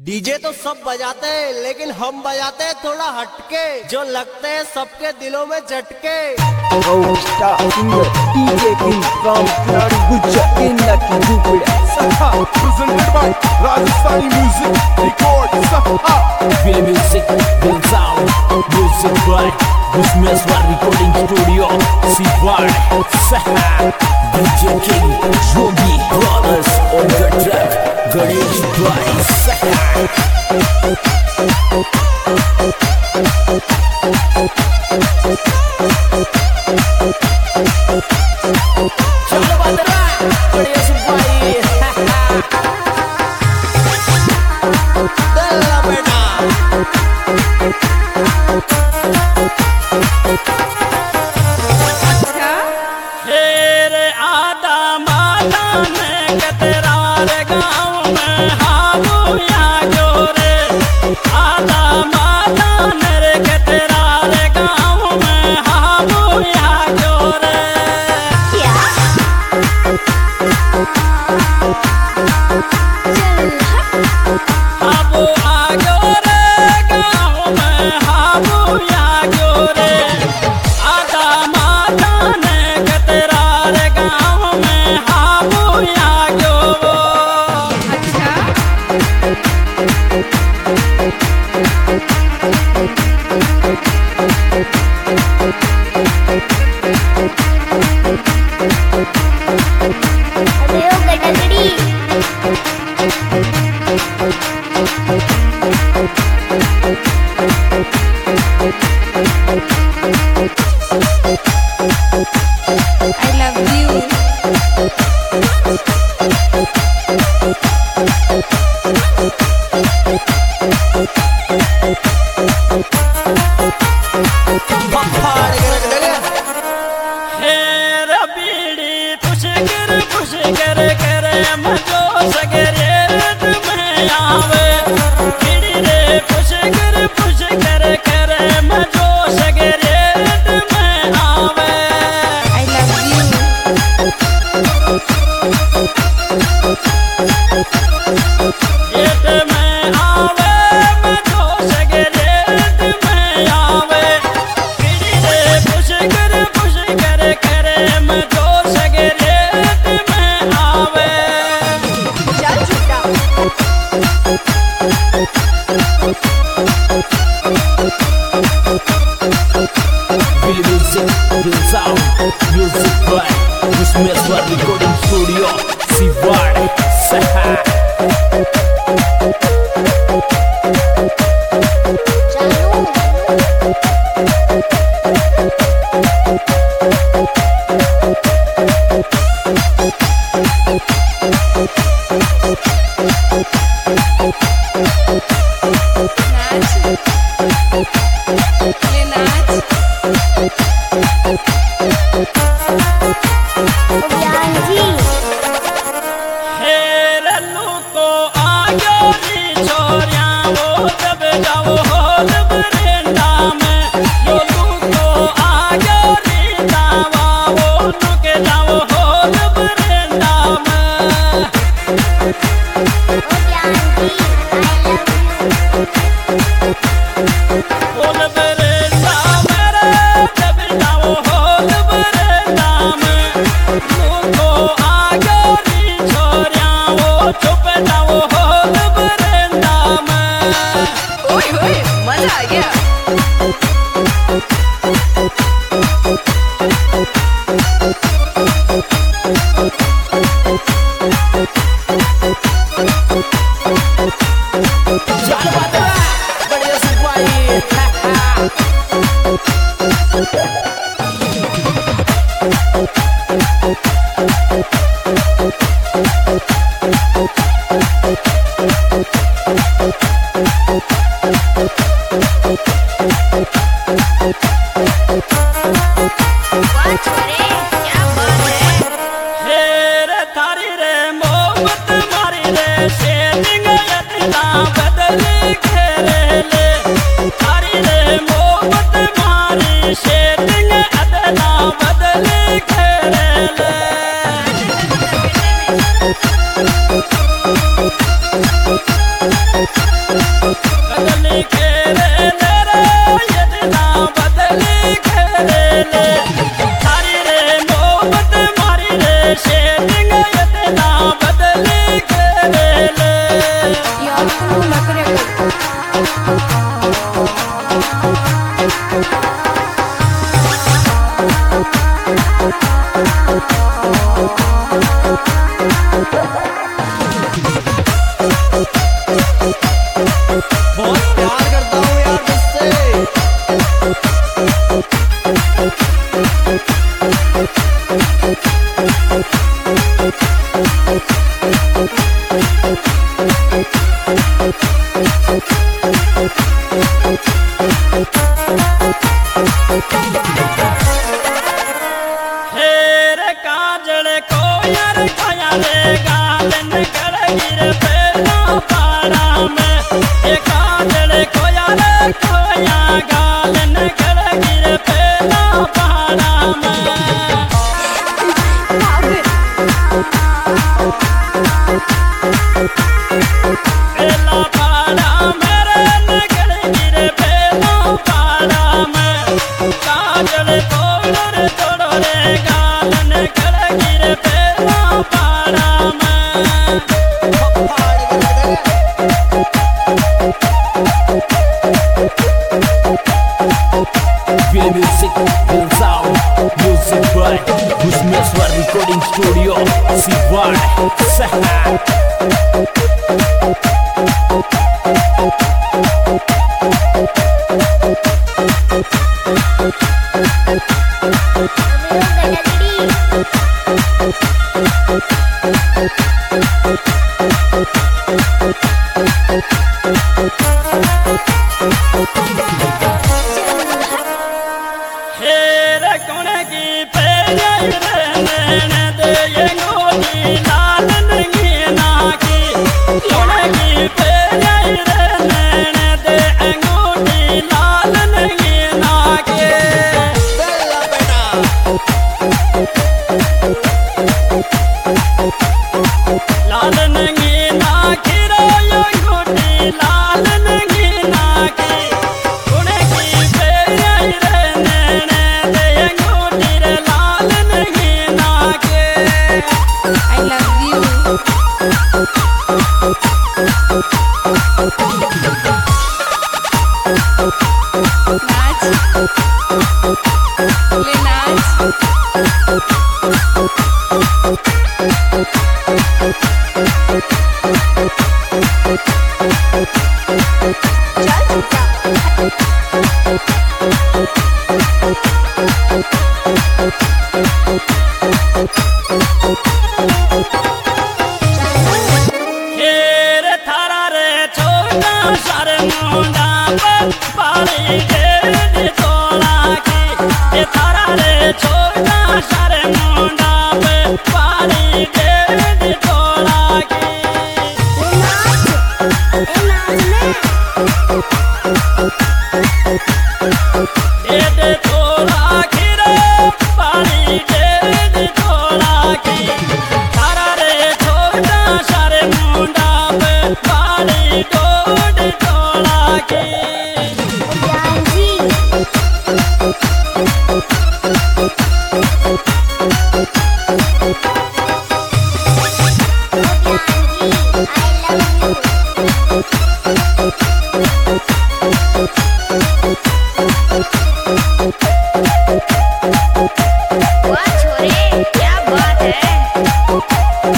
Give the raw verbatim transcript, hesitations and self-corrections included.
DJ तो सब बजाते हैं लेकिन हम बजाते हैं थोड़ा हटके, जो लगते हैं सबके दिलों में झटके। Oh, star singer D J King from Nadi Gujarat in the Kizupida. Saha, presented by Rajasthani Music Record. Saha, Feel music, feel sound, music by Busmeswar Recording Studio, Siwad, Saha, D J King, Yogi Brothers on the track, Ganesh by Saha. चलो बंदरा, बढ़िया सुपारी, दल्ला बेटा तेरे आदा माता में के तेरा रे गाँव में हाबुया जोरे, आदा माता मेरे के तेरा रे गाँव में हाबुया जोरे। हाबू आ जोरे गाँव में हाबुया जोरे, आदा माता ने के तेरा रे गाँव में हाबुया जोरे। अरे ओ गटगड़ी I love you. पहाड़ के रख देंगे। हेर बीड़ी पुष्कर पुष्कर करे मजो सगरे में आवे, बीड़ी रे पुष्कर पुष्कर करे मजो सगरे में आवे। I love you. एट में आवे मजो सगरे में आवे, बीड़ी रे पुष्कर पुष्कर करे मजो सगरे में आवे। चल झूठा Feel music, feel sound, music by Busmeswar Recording Studio, Siwad, Saha. हे लल्लू को आयो नी छोरिया वो जब जाओ होल बरेंडा में, लल्लू को आयो नी दावा वो नुके जाओ होल बरेंडा में। होल बरेंडा मेरे जब जाओ होल बरेंडा में, लल्लू को आयो नी छोरिया वो चुप जाओ होल बरेंडा में। ओए ओए मजा आ गया। चल बंदरा, बढ़िया सुपारी, वाह छोरे क्या बात है। हेर थारी रे मोहब्बत मारी रे शेरिंग यतना बदली घेरे ले, थारी रे मोहब्बत मारी शेरिंग यतना बदली घेरे ले। Thank you. बदली खेले ले रे ये दिला बदली खेले ले थारी रे मोहब्बत मारी रे शेटिंग ये दिला बदली खेले ले यार तू लग रे बहुत प्यार करता हूँ यार तुझसे। हेर काजल को यार खाया रे गालन कर गिर पेला पाड़ा में ये काजल को यार खोया गालन कर गिर पेला पाड़ा में पेला पाड़ा मेरे नगर गिर पेला पाड़ा में काजल तोड़ रे तोड़ रे गालन कर गिर पेला पाड़ा में Feel music, feel sound. Music by Gusmeswar Recording Studio. Sivar Sahan. हेर कौन की पेरे नैन दे ये गोली लाल नंगी नाकी कौन की पेरे नैन दे अंगूठी लाल नंगी नाकी बेला बेटा लाल नंगी नाकी रो अंगूठी लाल नंगी नाकी कौन की पेरे नैन दे अंगूठी रे लाल नंगी नाकी I love you. नाच ले नाच खेर थारा रे छोटा सारे मुंडा पर पानी दे तोड़ा की ये थारा रे छोटा सारे मुंडा पे पानी दे तोड़ा की दे दे तोड़ा की रे पानी दे तोड़ा की थारा रे छोटा सारे मुंडा पे पानी दे तोड़ा की वाह छोरे क्या बात है।